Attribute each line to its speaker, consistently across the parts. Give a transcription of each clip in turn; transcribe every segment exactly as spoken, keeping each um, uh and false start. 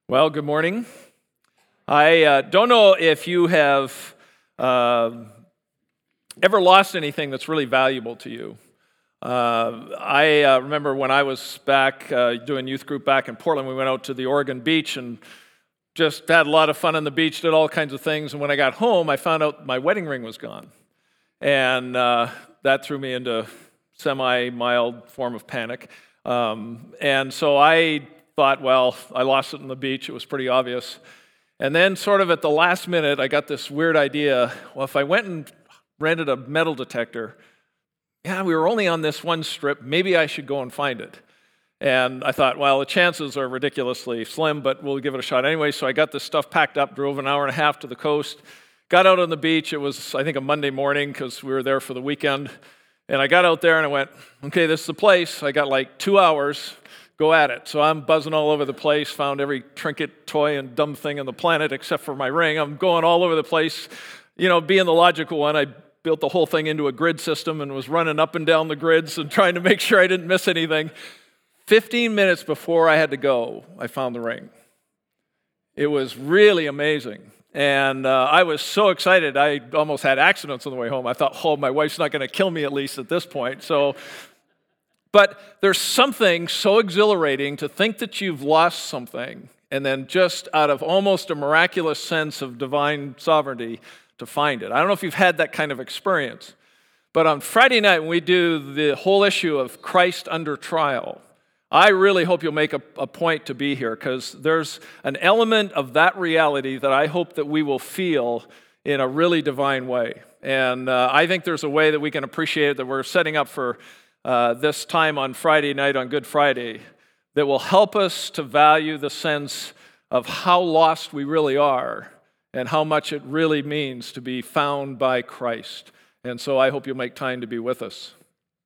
Speaker 1: Well, good morning. I uh, don't know if you have uh, ever lost anything that's really valuable to you. Uh, I uh, remember when I was back uh, doing youth group back in Portland, we went out to the Oregon beach and just had a lot of fun on the beach, did all kinds of things. And when I got home, I found out my wedding ring was gone. And uh, that threw me into semi-mild form of panic. Um, and so I thought, well, I lost it on the beach. It was pretty obvious. And then sort of at the last minute, I got this weird idea. Well, if I went and rented a metal detector, yeah, we were only on this one strip. Maybe I should go and find it. And I thought, well, the chances are ridiculously slim, but we'll give it a shot anyway. So I got this stuff packed up, drove an hour and a half to the coast, got out on the beach. It was, I think, a Monday morning because we were there for the weekend. And I got out there and I went, okay, this is the place. I got like two hours. Go at it. So I'm buzzing all over the place, found every trinket, toy, and dumb thing on the planet except for my ring. I'm going all over the place. You know, being the logical one, I built the whole thing into a grid system and was running up and down the grids and trying to make sure I didn't miss anything. Fifteen minutes before I had to go, I found the ring. It was really amazing. And uh, I was so excited, I almost had accidents on the way home. I thought, oh, my wife's not going to kill me at least at this point. So, but there's something so exhilarating to think that you've lost something and then just out of almost a miraculous sense of divine sovereignty to find it. I don't know if you've had that kind of experience, but on Friday night when we do the whole issue of Christ under trial, I really hope you'll make a, a point to be here because there's an element of that reality that I hope that we will feel in a really divine way. And uh, I think there's a way that we can appreciate it that we're setting up for uh, this time on Friday night on Good Friday that will help us to value the sense of how lost we really are and how much it really means to be found by Christ. And so I hope you'll make time to be with us.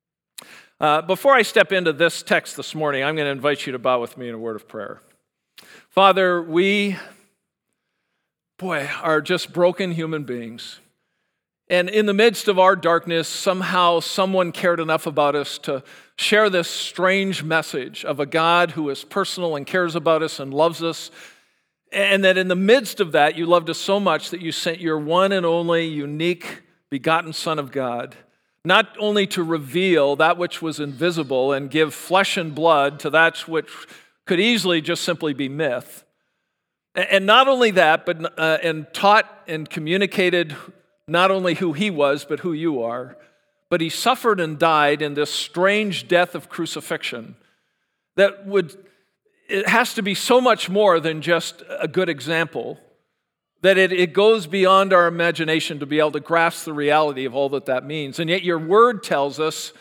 Speaker 1: Uh, before I step into this text this morning, I'm going to invite you to bow with me in a word of prayer. Father, we, boy, are just broken human beings. And in the midst of our darkness, somehow someone cared enough about us to share this strange message of a God who is personal and cares about us and loves us. And that in the midst of that, you loved us so much that you sent your one and only unique begotten Son of God, not only to reveal that which was invisible and give flesh and blood to that which could easily just simply be myth. And not only that, but uh, and taught and communicated not only who he was, but who you are. But he suffered and died in this strange death of crucifixion that would, it has to be so much more than just a good example, that it, it goes beyond our imagination to be able to grasp the reality of all that that means. And yet your word tells us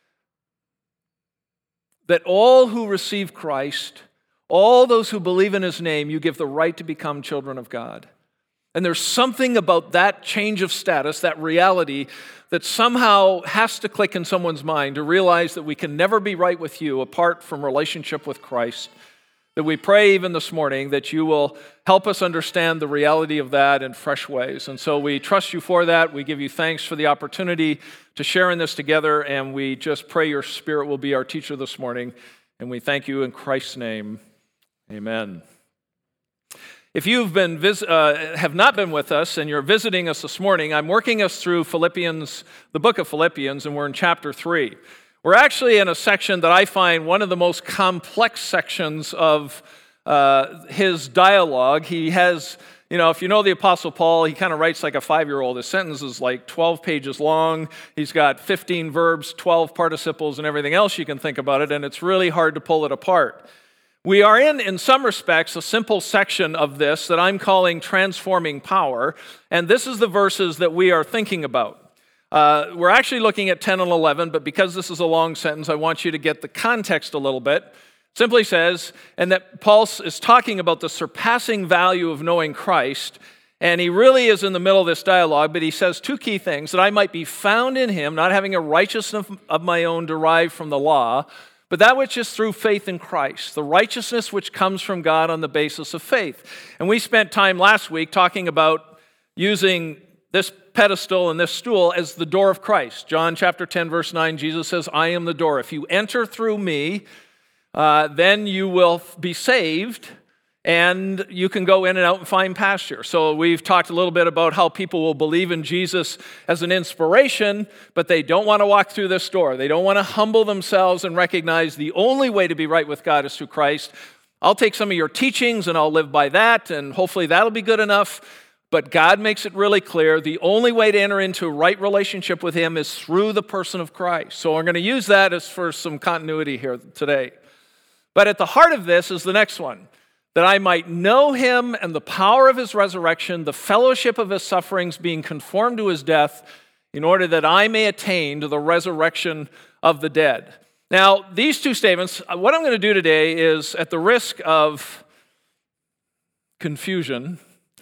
Speaker 1: that all who receive Christ, all those who believe in his name, you give the right to become children of God. And there's something about that change of status, that reality, that somehow has to click in someone's mind to realize that we can never be right with you apart from relationship with Christ. That we pray even this morning that you will help us understand the reality of that in fresh ways. And so we trust you for that. We give you thanks for the opportunity to share in this together. And we just pray your Spirit will be our teacher this morning. And we thank you in Christ's name. Amen. If you've been vis- uh, have not been with us and you're visiting us this morning, I'm working us through Philippians, the book of Philippians, and we're in chapter three. We're actually in a section that I find one of the most complex sections of uh, his dialogue. He has, you know, if you know the Apostle Paul, he kind of writes like a five-year-old. His sentence is like twelve pages long. He's got fifteen verbs, twelve participles, and everything else you can think about it, and it's really hard to pull it apart. We are in, in some respects, a simple section of this that I'm calling transforming power, and this is the verses that we are thinking about. Uh, we're actually looking at ten and eleven, but because this is a long sentence, I want you to get the context a little bit. It simply says, and that Paul is talking about the surpassing value of knowing Christ, and he really is in the middle of this dialogue, but he says two key things, that I might be found in him, not having a righteousness of my own derived from the law, but that which is through faith in Christ, the righteousness which comes from God on the basis of faith. And we spent time last week talking about using this pedestal and this stool as the door of Christ. John chapter ten, verse nine, Jesus says, I am the door. If you enter through me, uh, then you will be saved, and you can go in and out and find pasture. So we've talked a little bit about how people will believe in Jesus as an inspiration, but they don't want to walk through this door. They don't want to humble themselves and recognize the only way to be right with God is through Christ. I'll take some of your teachings and I'll live by that, and hopefully that'll be good enough. But God makes it really clear the only way to enter into a right relationship with him is through the person of Christ. So we're going to use that as for some continuity here today. But at the heart of this is the next one. That I might know him and the power of his resurrection, the fellowship of his sufferings, being conformed to his death, in order that I may attain to the resurrection of the dead. Now, these two statements, what I'm going to do today is, at the risk of confusion,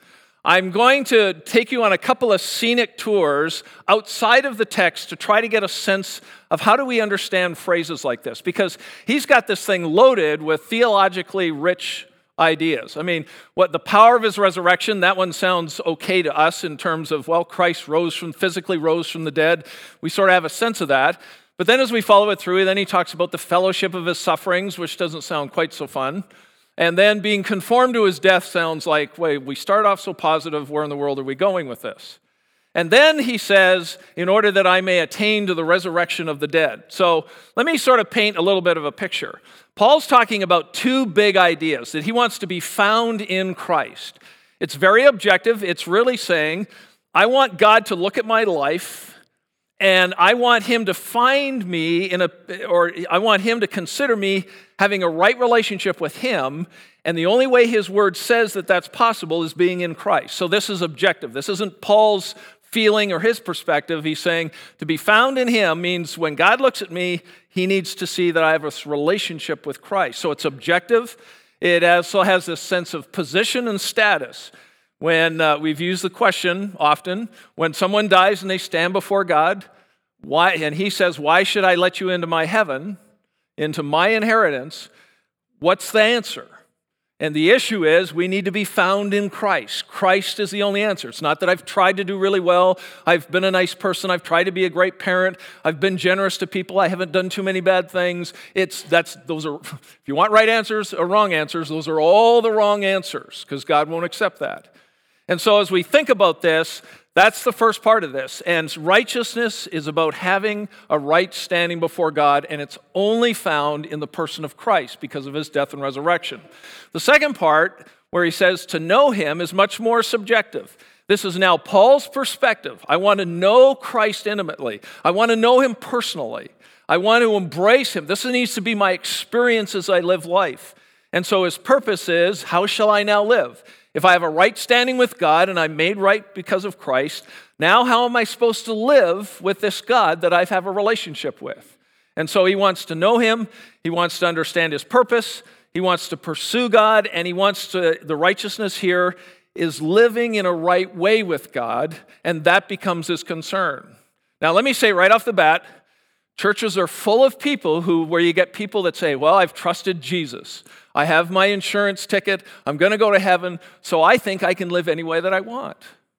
Speaker 1: I'm going to take you on a couple of scenic tours outside of the text to try to get a sense of how do we understand phrases like this, because he's got this thing loaded with theologically rich ideas. I mean, what the power of his resurrection, that one sounds okay to us in terms of, well, Christ rose from, physically rose from the dead. We sort of have a sense of that. But then as we follow it through, then he talks about the fellowship of his sufferings, which doesn't sound quite so fun. And then being conformed to his death sounds like, wait, we start off so positive, where in the world are we going with this? And then he says, in order that I may attain to the resurrection of the dead. So let me sort of paint a little bit of a picture. Paul's talking about two big ideas, that he wants to be found in Christ. It's very objective. It's really saying, I want God to look at my life, and I want him to find me in a, or I want him to consider me having a right relationship with him, and the only way his word says that that's possible is being in Christ. So this is objective. This isn't Paul's feeling or his perspective. He's saying to be found in him means when God looks at me, he needs to see that I have a relationship with Christ. So it's objective. It also has this sense of position and status. When uh, we've used the question often, when someone dies and they stand before God, why? And he says, why should I let you into my heaven, into my inheritance? What's the answer? And the issue is we need to be found in Christ. Christ is the only answer. It's not that I've tried to do really well. I've been a nice person. I've tried to be a great parent. I've been generous to people. I haven't done too many bad things. It's that's those are if you want right answers or wrong answers, those are all the wrong answers because God won't accept that. And so as we think about this, that's the first part of this. And righteousness is about having a right standing before God, and it's only found in the person of Christ because of his death and resurrection. The second part, where he says to know him, is much more subjective. This is now Paul's perspective. I want to know Christ intimately. I want to know him personally. I want to embrace him. This needs to be my experience as I live life. And so his purpose is, how shall I now live? If I have a right standing with God and I'm made right because of Christ, now how am I supposed to live with this God that I have a relationship with? And so he wants to know him, he wants to understand his purpose, he wants to pursue God, and he wants to, the righteousness here is living in a right way with God, and that becomes his concern. Now let me say right off the bat, churches are full of people who, where you get people that say, well, I've trusted Jesus. I have my insurance ticket. I'm going to go to heaven, so I think I can live any way that I want.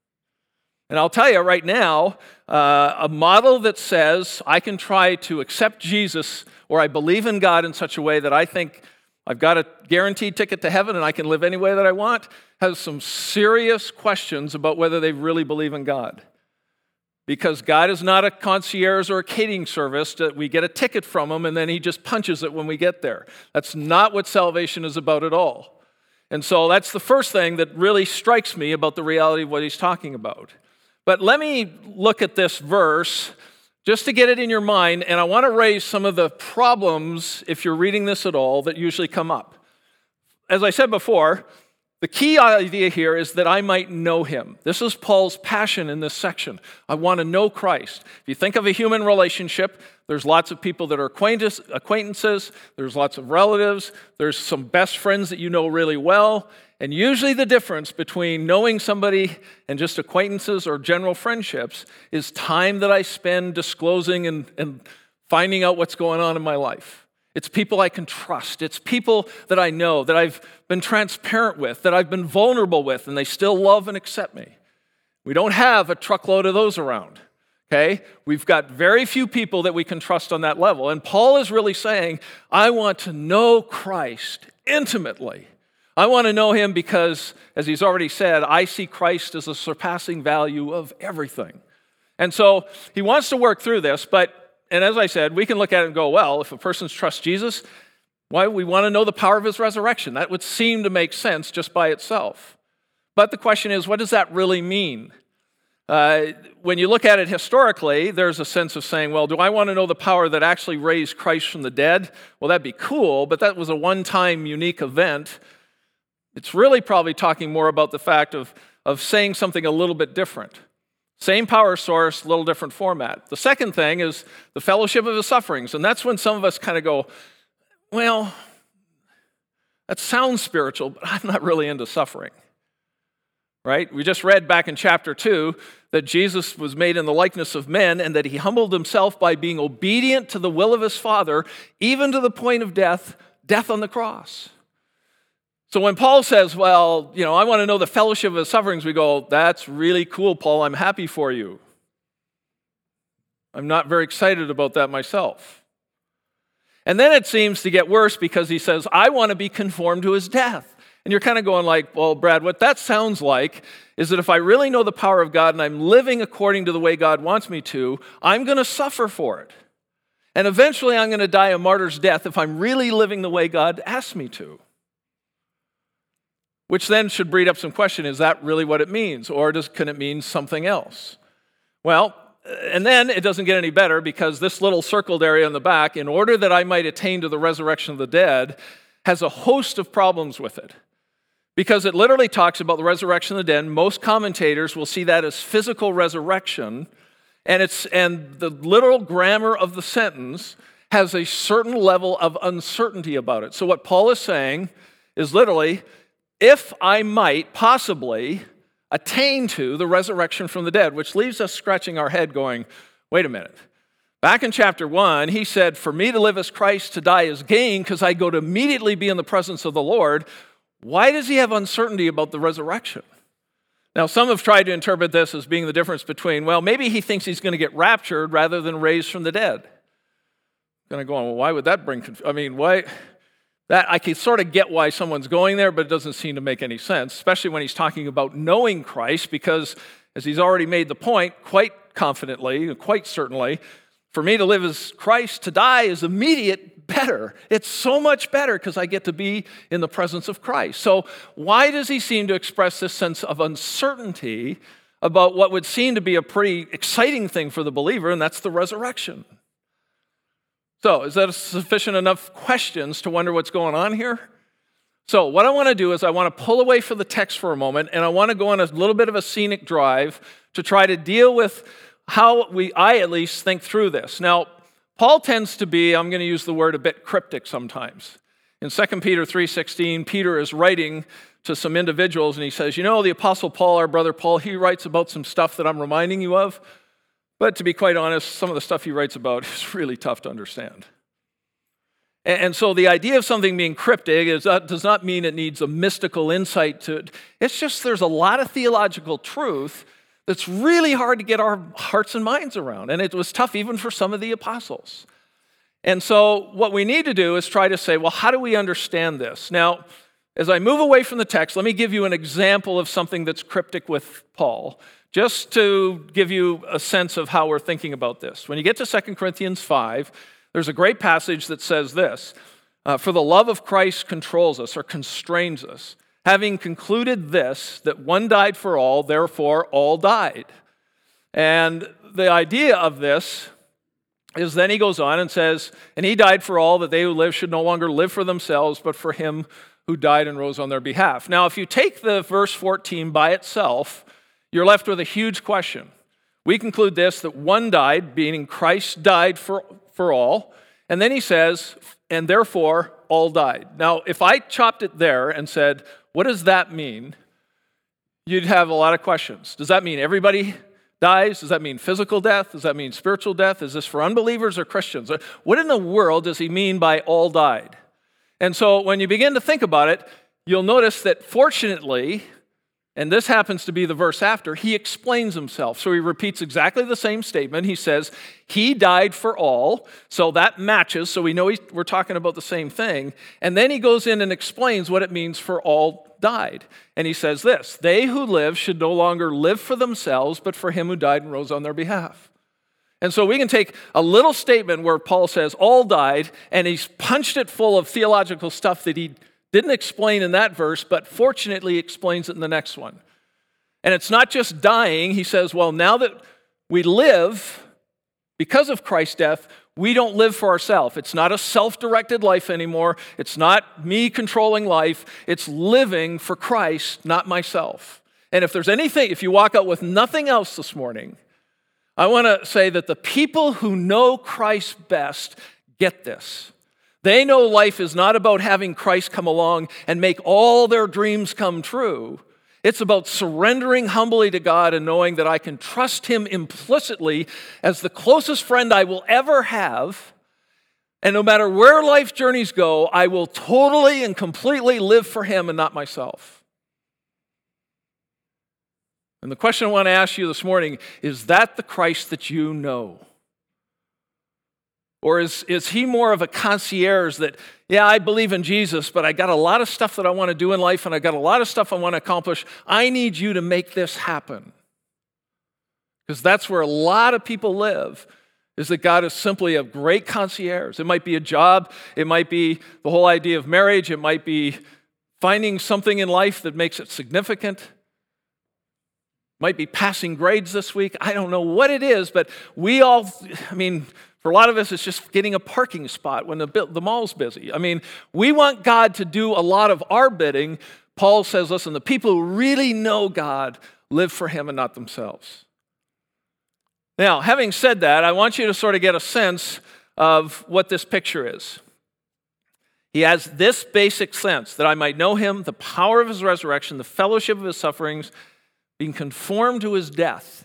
Speaker 1: And I'll tell you right now, uh, a model that says I can try to accept Jesus or I believe in God in such a way that I think I've got a guaranteed ticket to heaven and I can live any way that I want, has some serious questions about whether they really believe in God. Because God is not a concierge or a catering service that we get a ticket from him and then he just punches it when we get there. That's not what salvation is about at all. And so that's the first thing that really strikes me about the reality of what he's talking about. But let me look at this verse just to get it in your mind, and I want to raise some of the problems, if you're reading this at all, that usually come up. As I said before, the key idea here is that I might know him. This is Paul's passion in this section. I want to know Christ. If you think of a human relationship, there's lots of people that are acquaintances, there's lots of relatives, there's some best friends that you know really well, and usually the difference between knowing somebody and just acquaintances or general friendships is time that I spend disclosing and, and finding out what's going on in my life. It's people I can trust. It's people that I know, that I've been transparent with, that I've been vulnerable with, and they still love and accept me. We don't have a truckload of those around, okay? We've got very few people that we can trust on that level. And Paul is really saying, I want to know Christ intimately. I want to know him because, as he's already said, I see Christ as the surpassing value of everything. And so he wants to work through this, but, and as I said, we can look at it and go, well, if a person trusts Jesus, why we want to know the power of his resurrection. That would seem to make sense just by itself. But the question is, what does that really mean? Uh, when you look at it historically, there's a sense of saying, well, do I want to know the power that actually raised Christ from the dead? Well, that'd be cool, but that was a one-time unique event. It's really probably talking more about the fact of, of saying something a little bit different. Same power source, little different format. The second thing is the fellowship of his sufferings, and that's when some of us kind of go, well, that sounds spiritual, but I'm not really into suffering. Right? We just read back in chapter two that Jesus was made in the likeness of men and that he humbled himself by being obedient to the will of his Father, even to the point of death, death on the cross. So when Paul says, well, you know, I want to know the fellowship of his sufferings, we go, that's really cool, Paul. I'm happy for you. I'm not very excited about that myself. And then it seems to get worse because he says, I want to be conformed to his death. And you're kind of going like, well, Brad, what that sounds like is that if I really know the power of God and I'm living according to the way God wants me to, I'm going to suffer for it. And eventually I'm going to die a martyr's death if I'm really living the way God asked me to. Which then should breed up some question, is that really what it means? Or does, can it mean something else? Well, and then it doesn't get any better because this little circled area in the back, in order that I might attain to the resurrection of the dead, has a host of problems with it. Because it literally talks about the resurrection of the dead. Most commentators will see that as physical resurrection, and it's and the literal grammar of the sentence has a certain level of uncertainty about it. So what Paul is saying is literally, if I might possibly attain to the resurrection from the dead, which leaves us scratching our head going, wait a minute. Back in chapter one, he said, for me to live as Christ, to die is gain, because I go to immediately be in the presence of the Lord. Why does he have uncertainty about the resurrection? Now, some have tried to interpret this as being the difference between, well, maybe he thinks he's going to get raptured rather than raised from the dead. Kind of going, well, why would that bring confusion? I mean, why? That I can sort of get why someone's going there, but it doesn't seem to make any sense, especially when he's talking about knowing Christ, because as he's already made the point quite confidently, quite certainly, for me to live as Christ, to die is immediate better. It's so much better because I get to be in the presence of Christ. So why does he seem to express this sense of uncertainty about what would seem to be a pretty exciting thing for the believer, and that's the resurrection? So is that sufficient enough questions to wonder what's going on here? So what I want to do is I want to pull away from the text for a moment, and I want to go on a little bit of a scenic drive to try to deal with how we, I at least, think through this. Now, Paul tends to be, I'm going to use the word, a bit cryptic sometimes. In Second Peter three sixteen, Peter is writing to some individuals, and he says, you know, the Apostle Paul, our brother Paul, he writes about some stuff that I'm reminding you of. But to be quite honest, some of the stuff he writes about is really tough to understand. And so the idea of something being cryptic is, uh, does not mean it needs a mystical insight to it. It's just there's a lot of theological truth that's really hard to get our hearts and minds around. And it was tough even for some of the apostles. And so what we need to do is try to say, well, how do we understand this? Now, as I move away from the text, let me give you an example of something that's cryptic with Paul, just to give you a sense of how we're thinking about this. When you get to Second Corinthians five, there's a great passage that says this, uh, for the love of Christ controls us or constrains us, having concluded this, that one died for all, therefore all died. And the idea of this is then he goes on and says, and he died for all, that they who live should no longer live for themselves, but for him who died and rose on their behalf. Now, if you take the verse fourteen by itself, you're left with a huge question. We conclude this, that one died, meaning Christ died for, for all, and then he says, and therefore all died. Now, if I chopped it there and said, what does that mean? You'd have a lot of questions. Does that mean everybody dies? Does that mean physical death? Does that mean spiritual death? Is this for unbelievers or Christians? What in the world does he mean by all died? And so when you begin to think about it, you'll notice that fortunately, and this happens to be the verse after, he explains himself. So he repeats exactly the same statement. He says, he died for all. So that matches. So we know he's, we're talking about the same thing. And then he goes in and explains what it means for all died. And he says this, they who live should no longer live for themselves, but for him who died and rose on their behalf. And so we can take a little statement where Paul says all died, and he's punched it full of theological stuff that he didn't explain in that verse, but fortunately explains it in the next one. And it's not just dying. He says, well, now that we live because of Christ's death, we don't live for ourselves. It's not a self-directed life anymore. It's not me controlling life. It's living for Christ, not myself. And if there's anything, if you walk out with nothing else this morning, I want to say that the people who know Christ best get this. They know life is not about having Christ come along and make all their dreams come true. It's about surrendering humbly to God and knowing that I can trust him implicitly as the closest friend I will ever have. And no matter where life journeys go, I will totally and completely live for him and not myself. And the question I want to ask you this morning, is that the Christ that you know? Or is, is he more of a concierge that, yeah, I believe in Jesus, but I got a lot of stuff that I want to do in life and I got a lot of stuff I want to accomplish. I need you to make this happen. Because that's where a lot of people live, is that God is simply a great concierge. It might be a job. It might be the whole idea of marriage. It might be finding something in life that makes it significant. It might be passing grades this week. I don't know what it is, but we all, I mean, for a lot of us, it's just getting a parking spot when the, the mall's busy. I mean, we want God to do a lot of our bidding. Paul says, listen, the people who really know God live for him and not themselves. Now, having said that, I want you to sort of get a sense of what this picture is. He has this basic sense, that I might know him, the power of his resurrection, the fellowship of his sufferings, being conformed to his death.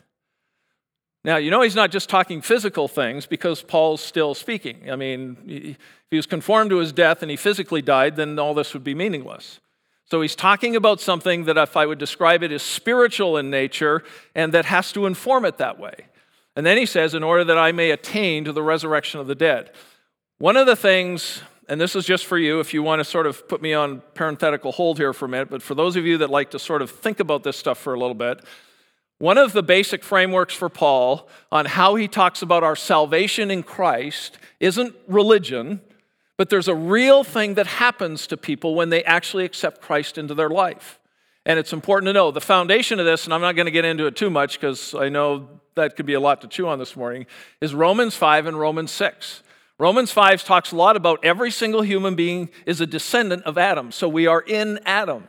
Speaker 1: Now, you know he's not just talking physical things because Paul's still speaking. I mean, if he was conformed to his death and he physically died, then all this would be meaningless. So he's talking about something that, if I would describe it, is spiritual in nature and that has to inform it that way. And then he says, in order that I may attain to the resurrection of the dead. One of the things, and this is just for you, if you want to sort of put me on parenthetical hold here for a minute, but for those of you that like to sort of think about this stuff for a little bit, one of the basic frameworks for Paul on how he talks about our salvation in Christ isn't religion, but there's a real thing that happens to people when they actually accept Christ into their life. And it's important to know the foundation of this, and I'm not going to get into it too much because I know that could be a lot to chew on this morning, is Romans five and Romans six. Romans five talks a lot about every single human being is a descendant of Adam, so we are in Adam.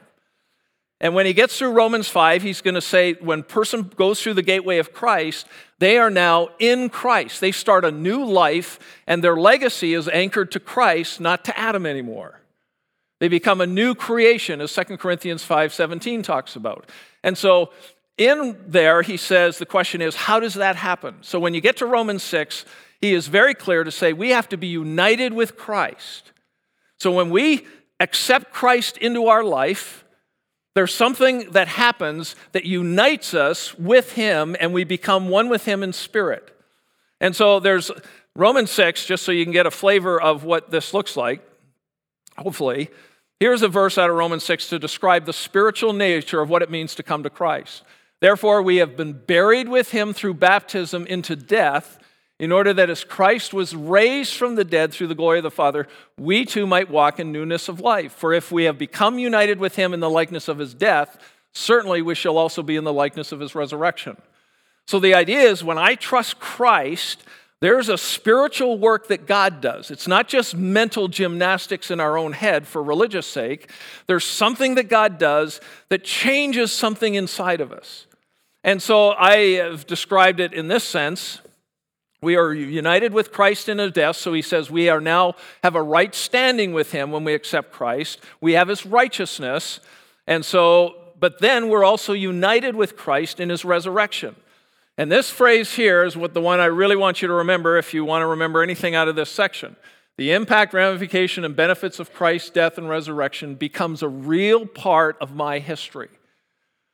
Speaker 1: And when he gets through Romans five, he's going to say when a person goes through the gateway of Christ, they are now in Christ. They start a new life, and their legacy is anchored to Christ, not to Adam anymore. They become a new creation, as Second Corinthians five seventeen talks about. And so in there, he says, the question is, how does that happen? So when you get to Romans six, he is very clear to say we have to be united with Christ. So when we accept Christ into our life, there's something that happens that unites us with him, and we become one with him in spirit. And so there's Romans six, just so you can get a flavor of what this looks like, hopefully. Here's a verse out of Romans six to describe the spiritual nature of what it means to come to Christ. Therefore, we have been buried with him through baptism into death, in order that as Christ was raised from the dead through the glory of the Father, we too might walk in newness of life. For if we have become united with him in the likeness of his death, certainly we shall also be in the likeness of his resurrection. So the idea is when I trust Christ, there's a spiritual work that God does. It's not just mental gymnastics in our own head for religious sake. There's something that God does that changes something inside of us. And so I have described it in this sense. We are united with Christ in his death, so he says we are now have a right standing with him when we accept Christ. We have his righteousness, and so, but then we're also united with Christ in his resurrection. And this phrase here is what the one I really want you to remember if you want to remember anything out of this section. The impact, ramification, and benefits of Christ's death and resurrection becomes a real part of my history.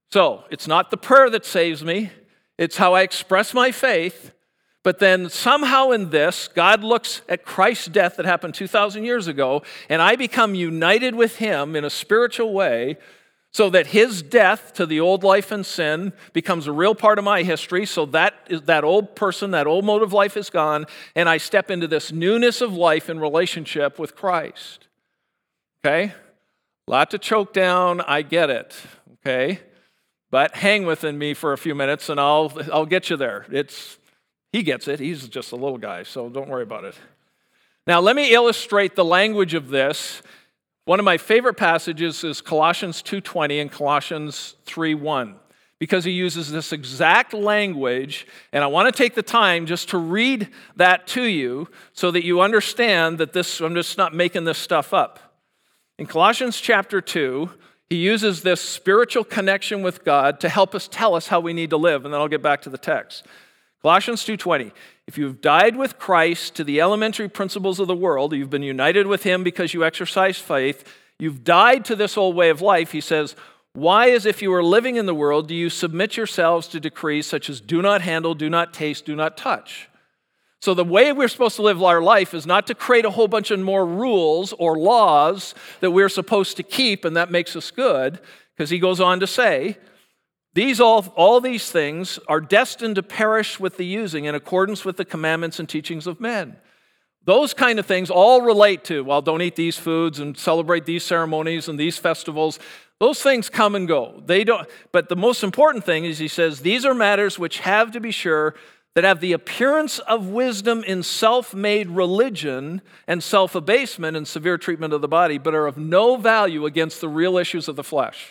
Speaker 1: So it's not the prayer that saves me. It's how I express my faith. But then somehow in this, God looks at Christ's death that happened two thousand years ago, and I become united with him in a spiritual way so that his death to the old life and sin becomes a real part of my history. So that is that old person, that old mode of life is gone, and I step into this newness of life in relationship with Christ. Okay? A lot to choke down, I get it. Okay? But hang with me for a few minutes and I'll I'll get you there. It's he gets it. He's just a little guy, so don't worry about it. Now, let me illustrate the language of this. One of my favorite passages is Colossians two twenty and Colossians three one, because he uses this exact language, and I want to take the time just to read that to you so that you understand that this, I'm just not making this stuff up. In Colossians chapter two, he uses this spiritual connection with God to help us tell us how we need to live, and then I'll get back to the text. Colossians two twenty, if you've died with Christ to the elementary principles of the world, you've been united with him because you exercise faith, you've died to this old way of life, he says, why, as if you were living in the world, do you submit yourselves to decrees such as do not handle, do not taste, do not touch? So the way we're supposed to live our life is not to create a whole bunch of more rules or laws that we're supposed to keep, and that makes us good, because he goes on to say, these all, all these things are destined to perish with the using in accordance with the commandments and teachings of men. Those kind of things all relate to, well, don't eat these foods and celebrate these ceremonies and these festivals. Those things come and go. They don't. But the most important thing is he says, these are matters which have to be sure that have the appearance of wisdom in self-made religion and self-abasement and severe treatment of the body, but are of no value against the real issues of the flesh.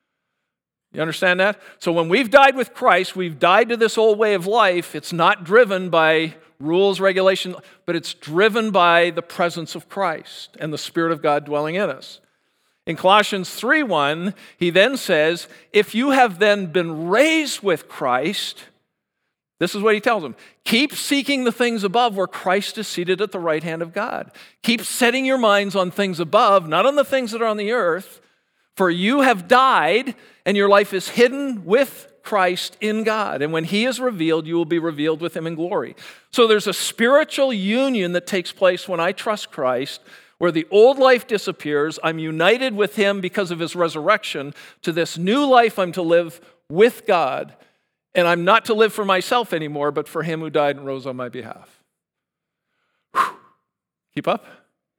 Speaker 1: You understand that? So when we've died with Christ, we've died to this old way of life. It's not driven by rules, regulation, but it's driven by the presence of Christ and the Spirit of God dwelling in us. In Colossians three one, he then says, if you have then been raised with Christ, this is what he tells them, keep seeking the things above where Christ is seated at the right hand of God. Keep setting your minds on things above, not on the things that are on the earth, for you have died and your life is hidden with Christ in God. And when he is revealed, you will be revealed with him in glory. So there's a spiritual union that takes place when I trust Christ, where the old life disappears. I'm united with him because of his resurrection to this new life I'm to live with God. And I'm not to live for myself anymore, but for him who died and rose on my behalf. Whew. Keep up?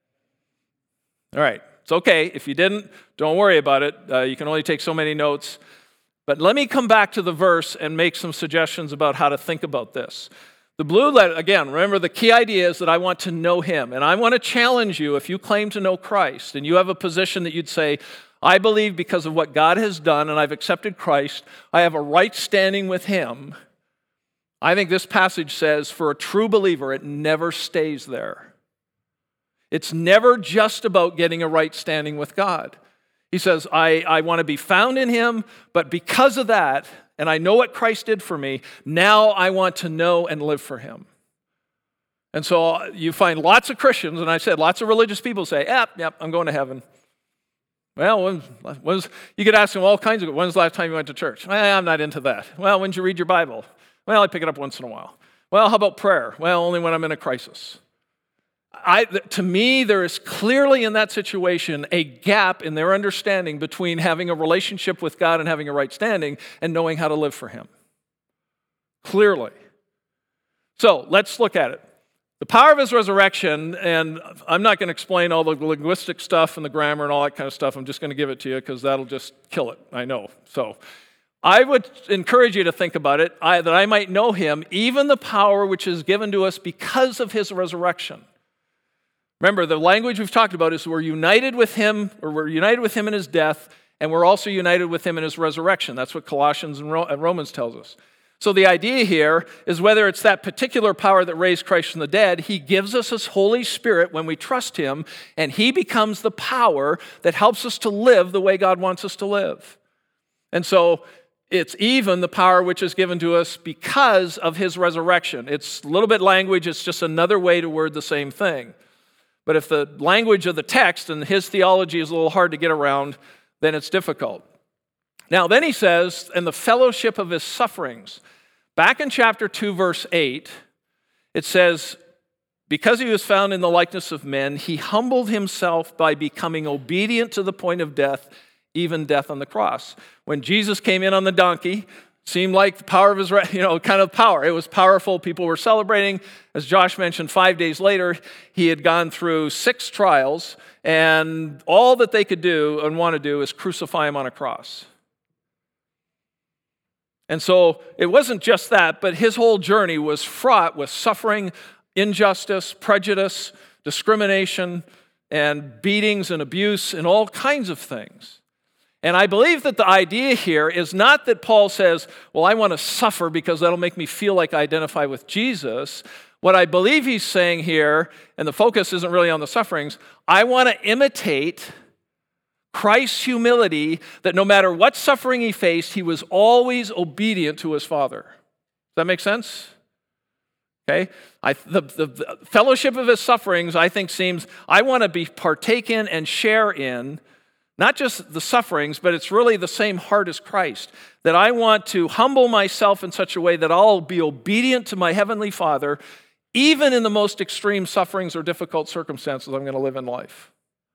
Speaker 1: All right. It's okay. If you didn't, don't worry about it. Uh, you can only take so many notes. But let me come back to the verse and make some suggestions about how to think about this. The blue letter, again, remember the key idea is that I want to know him. And I want to challenge you, if you claim to know Christ and you have a position that you'd say, I believe because of what God has done and I've accepted Christ, I have a right standing with him. I think this passage says for a true believer, it never stays there. It's never just about getting a right standing with God. He says, I, I want to be found in him, but because of that, and I know what Christ did for me, now I want to know and live for him. And so you find lots of Christians, and I said lots of religious people say, yep, yep, I'm going to heaven. Well, when, when's, you could ask them all kinds of, when's the last time you went to church? Well, I'm not into that. Well, when did you read your Bible? Well, I pick it up once in a while. Well, how about prayer? Well, only when I'm in a crisis. I, to me, there is clearly in that situation a gap in their understanding between having a relationship with God and having a right standing and knowing how to live for him. Clearly. So let's look at it. The power of his resurrection, and I'm not going to explain all the linguistic stuff and the grammar and all that kind of stuff. I'm just going to give it to you because that'll just kill it, I know. So I would encourage you to think about it, I, that I might know him, even the power which is given to us because of his resurrection. Remember, the language we've talked about is we're united with him, or we're united with him in his death, and we're also united with him in his resurrection. That's what Colossians and Romans tells us. So the idea here is whether it's that particular power that raised Christ from the dead, he gives us his Holy Spirit when we trust him, and he becomes the power that helps us to live the way God wants us to live. And so it's even the power which is given to us because of his resurrection. It's a little bit language, it's just another way to word the same thing. But if the language of the text and his theology is a little hard to get around, then it's difficult. Now, then he says, and the fellowship of his sufferings. Back in chapter two, verse eight, it says, because he was found in the likeness of men, he humbled himself by becoming obedient to the point of death, even death on the cross. When Jesus came in on the donkey, seemed like the power of his, you know, kind of power. It was powerful. People were celebrating. As Josh mentioned, five days later, he had gone through six trials, and all that they could do and want to do is crucify him on a cross. And so it wasn't just that, but his whole journey was fraught with suffering, injustice, prejudice, discrimination, and beatings and abuse and all kinds of things. And I believe that the idea here is not that Paul says, well, I want to suffer because that'll make me feel like I identify with Jesus. What I believe he's saying here, and the focus isn't really on the sufferings, I want to imitate Christ's humility, that no matter what suffering he faced, he was always obedient to his Father. Does that make sense? Okay? I, the, the, the fellowship of his sufferings, I think, seems, I want to be partake in and share in not just the sufferings, but it's really the same heart as Christ. That I want to humble myself in such a way that I'll be obedient to my Heavenly Father, even in the most extreme sufferings or difficult circumstances I'm going to live in life.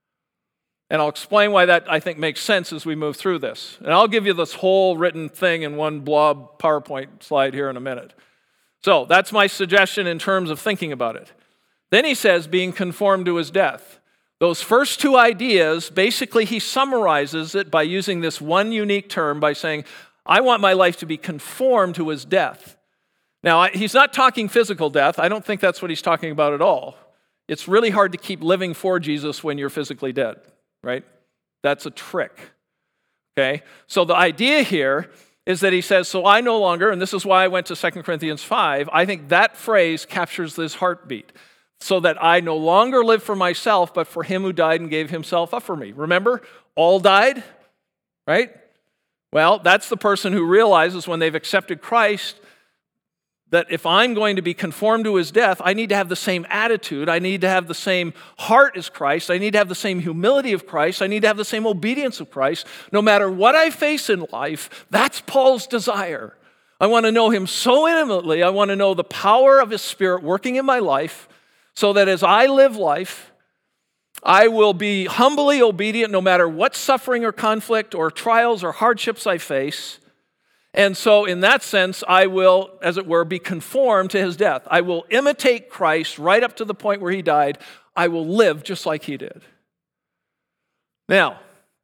Speaker 1: And I'll explain why that, I think, makes sense as we move through this. And I'll give you this whole written thing in one blob PowerPoint slide here in a minute. So that's my suggestion in terms of thinking about it. Then he says, being conformed to his death. Those first two ideas, basically he summarizes it by using this one unique term by saying, I want my life to be conformed to his death. Now, he's not talking physical death. I don't think that's what he's talking about at all. It's really hard to keep living for Jesus when you're physically dead, right? That's a trick, okay? So the idea here is that he says, so I no longer, and this is why I went to Second Corinthians five, I think that phrase captures this heartbeat. So that I no longer live for myself, but for him who died and gave himself up for me. Remember, all died, right? Well, that's the person who realizes when they've accepted Christ that if I'm going to be conformed to his death, I need to have the same attitude. I need to have the same heart as Christ. I need to have the same humility of Christ. I need to have the same obedience of Christ. No matter what I face in life, that's Paul's desire. I want to know him so intimately. I want to know the power of his Spirit working in my life, so that as I live life, I will be humbly obedient no matter what suffering or conflict or trials or hardships I face. And so in that sense, I will, as it were, be conformed to his death. I will imitate Christ right up to the point where he died. I will live just like he did. Now,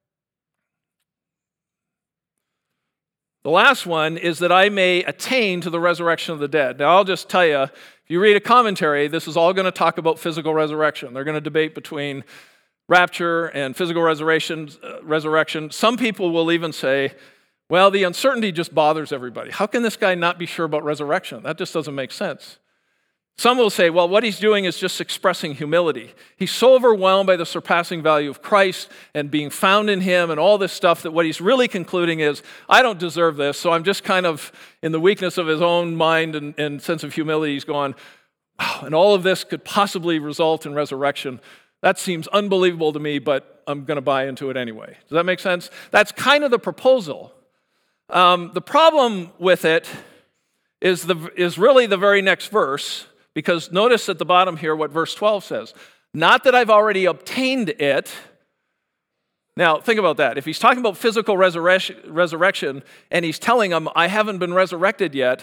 Speaker 1: the last one is that I may attain to the resurrection of the dead. Now, I'll just tell you, if you read a commentary, this is all going to talk about physical resurrection. They're going to debate between rapture and physical resurrection. Uh, resurrection. Some people will even say, well, the uncertainty just bothers everybody. How can this guy not be sure about resurrection? That just doesn't make sense. Some will say, well, what he's doing is just expressing humility. He's so overwhelmed by the surpassing value of Christ and being found in him and all this stuff that what he's really concluding is, I don't deserve this, so I'm just kind of, in the weakness of his own mind and, and sense of humility, he's going, wow, and all of this could possibly result in resurrection. That seems unbelievable to me, but I'm going to buy into it anyway. Does that make sense? That's kind of the proposal. Um, the problem with it is, the, is really the very next verse. Because notice at the bottom here what verse twelve says. Not that I've already obtained it. Now, think about that. If he's talking about physical resurrection, resurrection and he's telling them, I haven't been resurrected yet,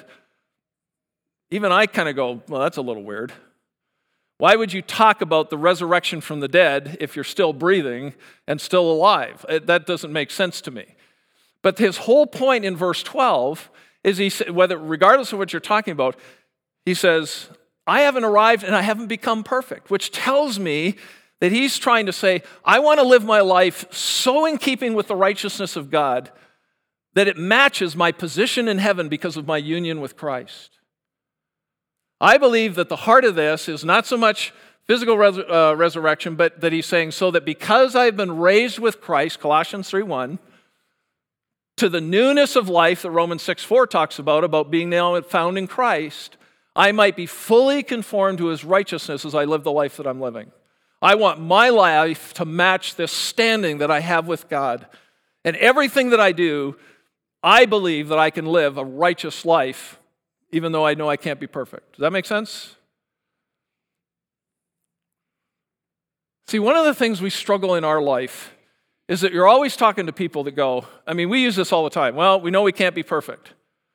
Speaker 1: even I kind of go, well, that's a little weird. Why would you talk about the resurrection from the dead if you're still breathing and still alive? It, that doesn't make sense to me. But his whole point in verse twelve is, he whether regardless of what you're talking about, he says, I haven't arrived and I haven't become perfect, which tells me that he's trying to say, I want to live my life so in keeping with the righteousness of God that it matches my position in heaven because of my union with Christ. I believe that the heart of this is not so much physical res- uh, resurrection, but that he's saying, so that because I've been raised with Christ, Colossians three one, to the newness of life that Romans six four talks about, about being now found in Christ, I might be fully conformed to his righteousness as I live the life that I'm living. I want my life to match this standing that I have with God. And everything that I do I believe that I can live a righteous life even though I know I can't be perfect. Does that make sense? See, one of the things we struggle in our life is that you're always talking to people that go, I mean, we use this all the time. Well, we know we can't be perfect.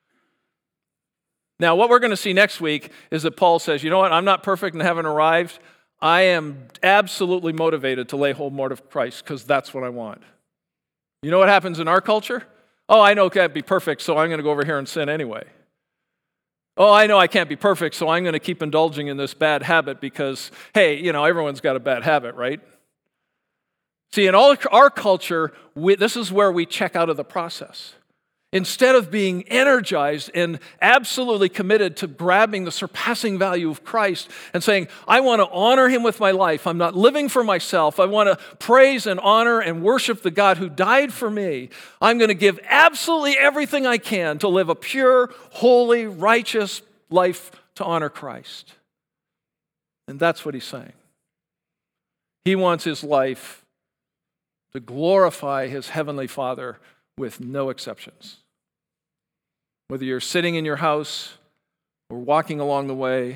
Speaker 1: Now, what we're going to see next week is that Paul says, you know what, I'm not perfect and haven't arrived. I am absolutely motivated to lay hold more of Christ because that's what I want. You know what happens in our culture? Oh, I know I can't be perfect, so I'm going to go over here and sin anyway. Oh, I know I can't be perfect, so I'm going to keep indulging in this bad habit because, hey, you know, everyone's got a bad habit, right? See, in all our culture, we, this is where we check out of the process. Instead of being energized and absolutely committed to grabbing the surpassing value of Christ and saying, I want to honor him with my life. I'm not living for myself. I want to praise and honor and worship the God who died for me. I'm going to give absolutely everything I can to live a pure, holy, righteous life to honor Christ. And that's what he's saying. He wants his life to glorify his heavenly Father with no exceptions. Whether you're sitting in your house or walking along the way,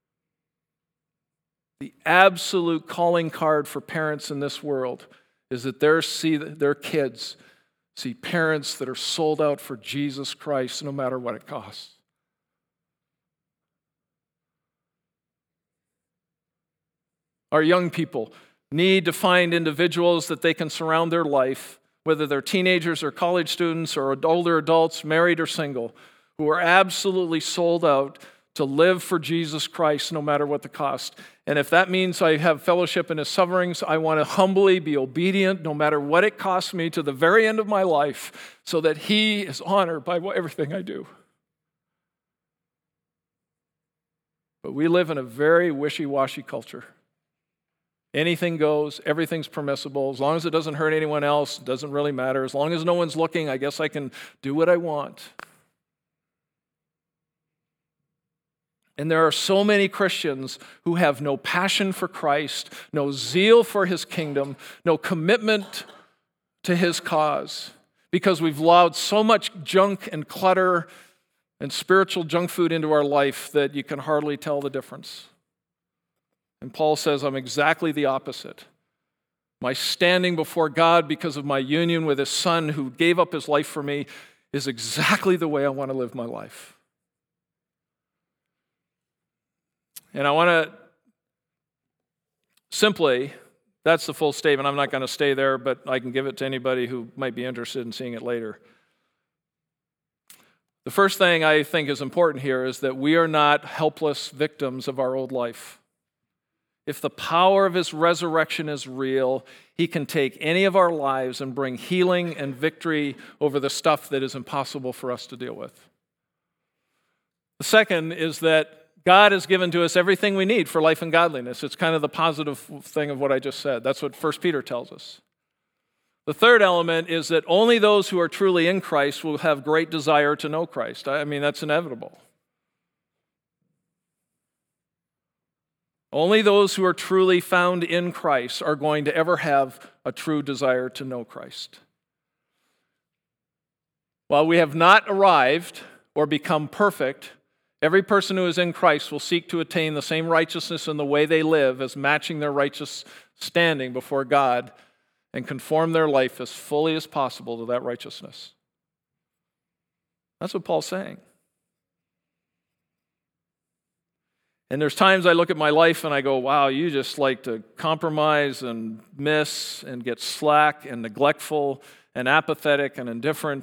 Speaker 1: the absolute calling card for parents in this world is that their, see, their kids see parents that are sold out for Jesus Christ no matter what it costs. Our young people need to find individuals that they can surround their life, whether they're teenagers or college students or older adults, married or single, who are absolutely sold out to live for Jesus Christ no matter what the cost. And if that means I have fellowship in his sufferings, I want to humbly be obedient no matter what it costs me to the very end of my life so that he is honored by everything I do. But we live in a very wishy-washy culture. Anything goes, everything's permissible. As long as it doesn't hurt anyone else, it doesn't really matter. As long as no one's looking, I guess I can do what I want. And there are so many Christians who have no passion for Christ, no zeal for his kingdom, no commitment to his cause, because we've allowed so much junk and clutter and spiritual junk food into our life that you can hardly tell the difference. And Paul says, I'm exactly the opposite. My standing before God because of my union with his Son who gave up his life for me is exactly the way I want to live my life. And I want to simply, that's the full statement. I'm not going to stay there, but I can give it to anybody who might be interested in seeing it later. The first thing I think is important here is that we are not helpless victims of our old life. If the power of his resurrection is real, he can take any of our lives and bring healing and victory over the stuff that is impossible for us to deal with. The second is that God has given to us everything we need for life and godliness. It's kind of the positive thing of what I just said. That's what First Peter tells us. The third element is that only those who are truly in Christ will have great desire to know Christ. I mean, that's inevitable. Only those who are truly found in Christ are going to ever have a true desire to know Christ. While we have not arrived or become perfect, every person who is in Christ will seek to attain the same righteousness in the way they live as matching their righteous standing before God and conform their life as fully as possible to that righteousness. That's what Paul's saying. And there's times I look at my life and I go, wow, you just like to compromise and miss and get slack and neglectful and apathetic and indifferent.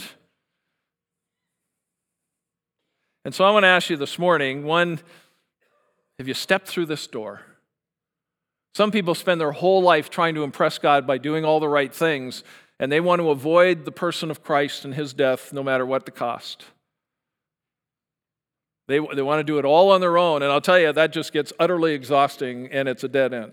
Speaker 1: And so I want to ask you this morning, one, have you stepped through this door? Some people spend their whole life trying to impress God by doing all the right things, and they want to avoid the person of Christ and his death no matter what the cost. They, they want to do it all on their own, and I'll tell you, that just gets utterly exhausting, and it's a dead end.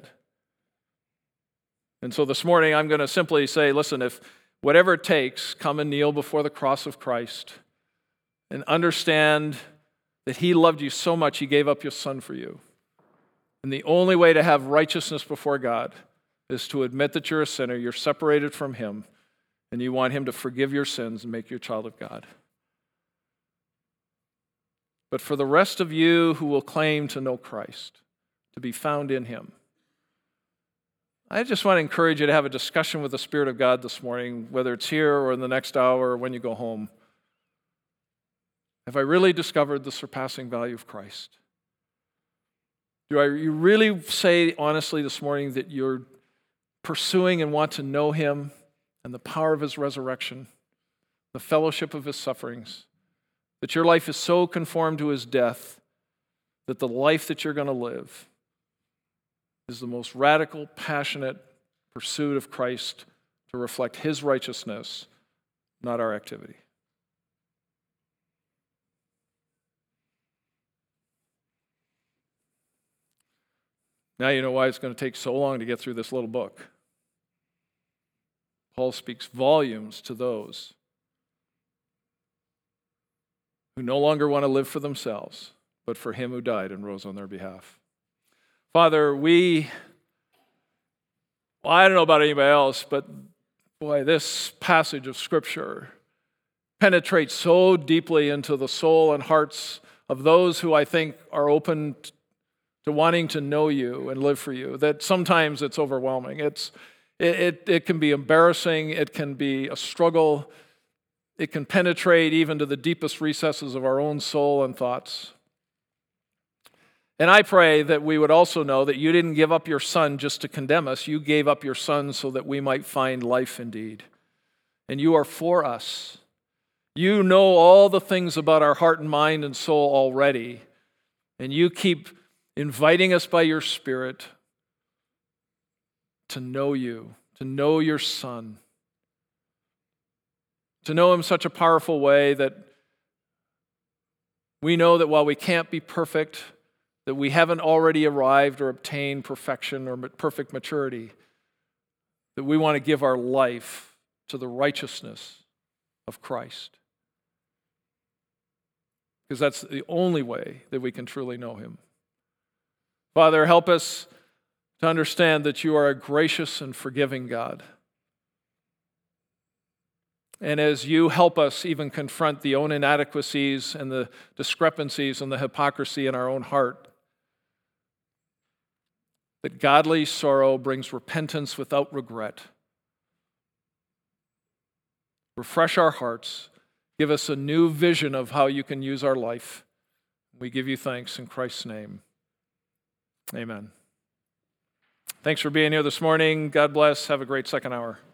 Speaker 1: And so this morning, I'm going to simply say, listen, if whatever it takes, come and kneel before the cross of Christ and understand that he loved you so much, he gave up his Son for you. And the only way to have righteousness before God is to admit that you're a sinner, you're separated from him, and you want him to forgive your sins and make you a child of God. but for the rest of you who will claim to know Christ, to be found in him. I just want to encourage you to have a discussion with the Spirit of God this morning, whether it's here or in the next hour or when you go home. Have I really discovered the surpassing value of Christ? Do I, you really say honestly this morning that you're pursuing and want to know him and the power of his resurrection, the fellowship of his sufferings, that your life is so conformed to his death that the life that you're going to live is the most radical, passionate pursuit of Christ to reflect his righteousness, not our activity? Now you know why it's going to take so long to get through this little book. Paul speaks volumes to those who no longer want to live for themselves, but for him who died and rose on their behalf. Father, we, well, I don't know about anybody else, but boy, this passage of Scripture penetrates so deeply into the soul and hearts of those who I think are open to wanting to know you and live for you, that sometimes it's overwhelming. It's, it, it, it can be embarrassing. It can be a struggle. It can penetrate even to the deepest recesses of our own soul and thoughts. And I pray that we would also know that you didn't give up your Son just to condemn us. You gave up your Son so that we might find life indeed. And you are for us. You know all the things about our heart and mind and soul already. And you keep inviting us by your Spirit to know you, to know your Son, to know him such a powerful way that we know that while we can't be perfect, that we haven't already arrived or obtained perfection or perfect maturity, that we want to give our life to the righteousness of Christ. Because that's the only way that we can truly know him. Father, help us to understand that you are a gracious and forgiving God. And as you help us even confront the own inadequacies and the discrepancies and the hypocrisy in our own heart, that godly sorrow brings repentance without regret. Refresh our hearts. Give us a new vision of how you can use our life. We give you thanks in Christ's name. Amen. Thanks for being here this morning. God bless. Have a great second hour.